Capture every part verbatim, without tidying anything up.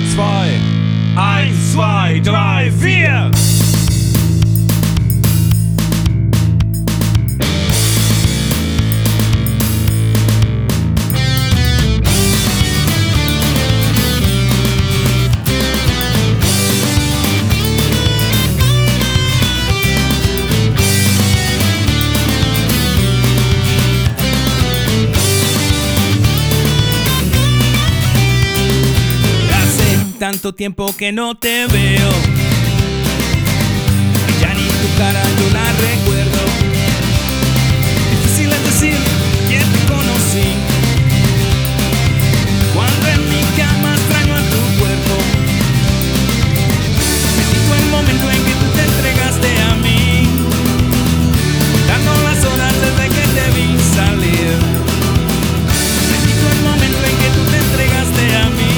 zwei, eins, zwei, drei, vier. Tanto tiempo que no te veo, ya ni tu cara yo la recuerdo. Difícil es decir quién te conocí, cuando en mi cama extraño a tu cuerpo. Bendito el momento en que tú te entregaste a mí, dando las horas desde que te vi salir. Bendito el momento en que tú te entregaste a mí.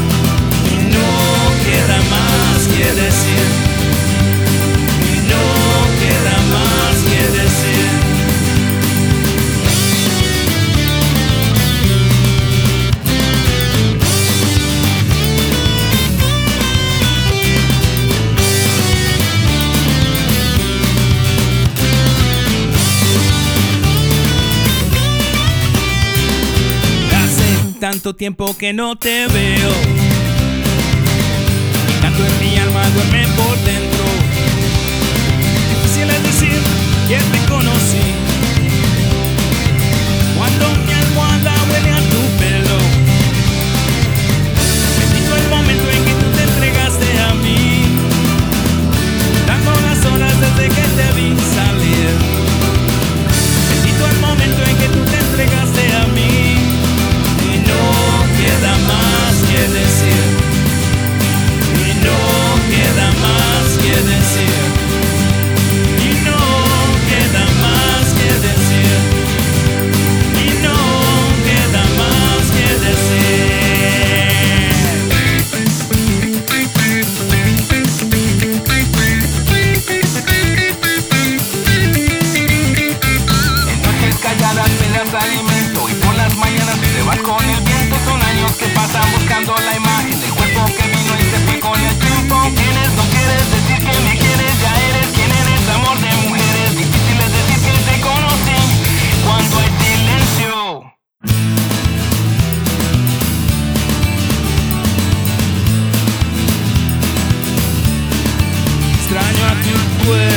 Queda más que decir, y no queda más que decir. Hace tanto tiempo que no te veo, en mi alma duerme por dentro. Difícil es decir que te conocí, cuando mi almohada huele a tu pelo. Bendito el momento en que tú te entregaste a mí, dando las horas desde que te vi salir. Bendito el momento en que tú te entregaste a mí, y no queda más que decir. No queda más que decir, y no queda más que decir, y no queda más que En noches calladas me das alimento y por las mañanas te vas con el viento. Son años que pasan buscando la imagen del cuerpo que vino y se fue con el tiempo. Tienes, no quieres decir que me quieres, ya eres quien eres, amor de mujeres. Difícil es decir que te conocí cuando hay silencio. Extraño a tu cuerpo.